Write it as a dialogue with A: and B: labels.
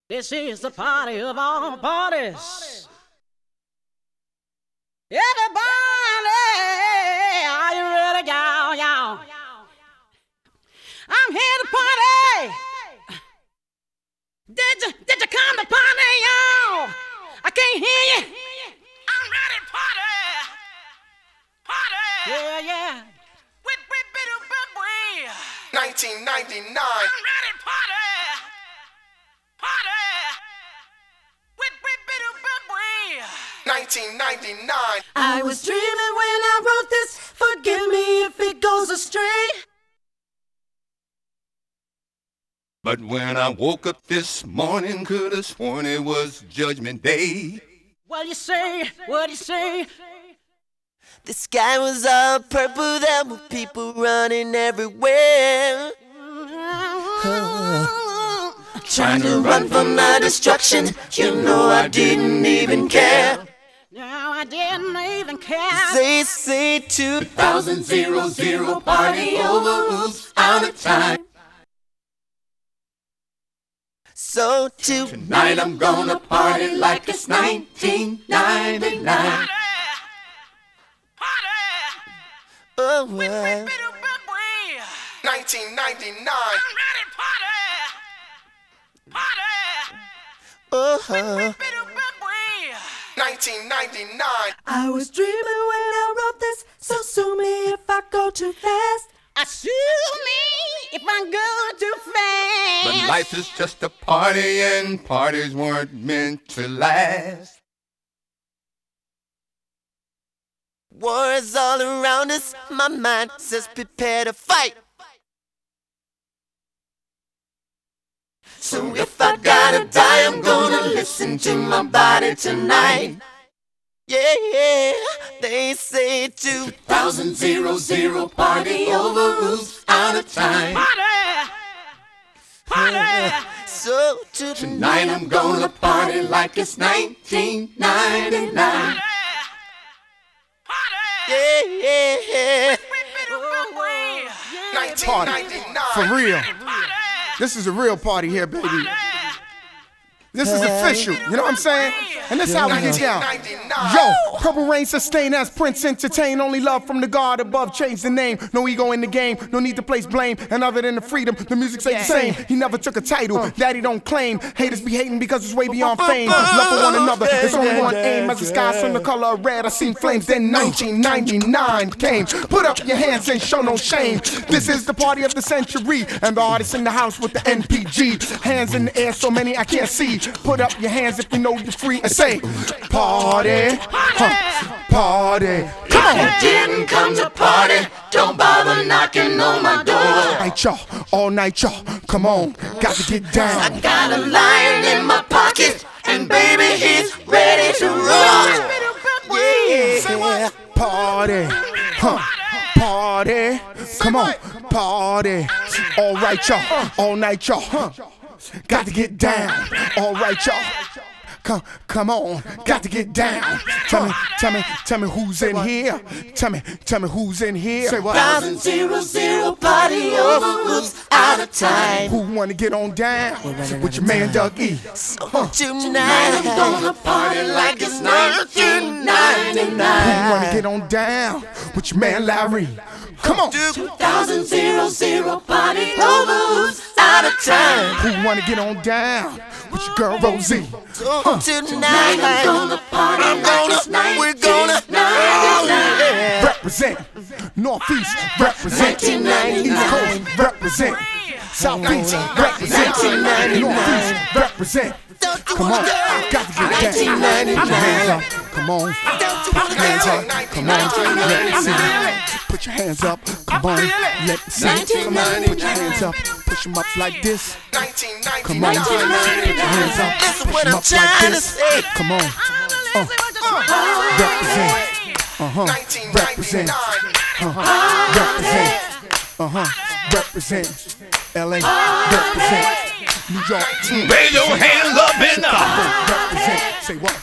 A: This is the party of all parties. Everybody, are you ready, y'all? I'm here to party. Did you come to party, y'all? I can't hear you. I'm ready to party. Party. Yeah.
B: 1999.
A: I'm ready to party.
B: 1999.
C: I was dreaming when I wrote this. Forgive me if it goes astray.
D: But when I woke up this morning, could have sworn it was Judgment Day.
A: What do you say?
C: The sky was all purple, there were people running everywhere. Trying to run from the destruction, you know I didn't even care.
A: No, I didn't even care.
C: They say 2000 party over, oops, out of time. So tonight I'm gonna party like it's 1999. Oh, well.
B: 1999.
C: Oh,
B: 1999.
C: I was dreaming when I wrote this, so sue me if I go too fast.
A: Sue me if I go too fast.
D: But life is just a party and parties weren't meant to last.
C: War is all around us, my mind says prepare to fight. So if I gotta die, I'm gonna listen to my body tonight. Yeah, they say 2000 party over, oops, out of time.
A: Party.
C: So tonight I'm gonna party like it's 1999. Yeah.
B: 1999.
E: For real. This is a real party here, baby. This is official, you know what I'm saying? And this is how we get down. Yo, Purple Rain sustain as Prince entertain. Only love from the God above, change the name. No ego in the game, no need to place blame. And other than the freedom, the music stay the same. He never took a title that he don't claim. Haters be hating because it's way beyond fame. Love for one another, it's only one aim. As the skies from the color of red, I seen flames. Then 1999 came. Put up your hands and show no shame. This is the party of the century. And the artists in the house with the NPG. Hands in the air, so many I can't see. Put up your hands if you know you're free and say, party, party. Come on.
C: If you didn't come to party, don't bother knocking on my door.
E: All night, y'all. Come on, got to get down.
C: I got a lion in my pocket, and baby, he's ready to roll. Yeah.
E: Party, party. Come on, party. All right, y'all. All night, y'all. Got to get down. All right, y'all. Come on, got to get down. Tell me who's in here. Tell me who's in here. Say what?
C: 1000 party over, oops, out of time.
E: Who wanna get on down with your man Doug E?
C: Tonight I'm gonna party like it's 1999.
E: Who wanna get on down with your man Larry? Come on.
C: 2000 party over, oops, out of time.
E: Who wanna get on down with your girl Rosie?
C: Tonight I'm gonna party like it's 1999.
E: Represent Northeast, represent East Coast, represent Southeast, represent Northeast, represent. Come on, got to get down. Put your hands up, come on. Hands up, come on. Let me see. Put your hands up, come on. Let me see. Come on, put your hands up. Push them up like this. Come on, put your hands up.
C: That's
E: Push
C: what
E: them
C: I'm
E: up like
C: trying to
E: this.
C: say.
E: Come on. Represent. Represent. Represent. Represent. LA. Represent. New York.
D: Raise your hands up in the
E: Represent. Say what?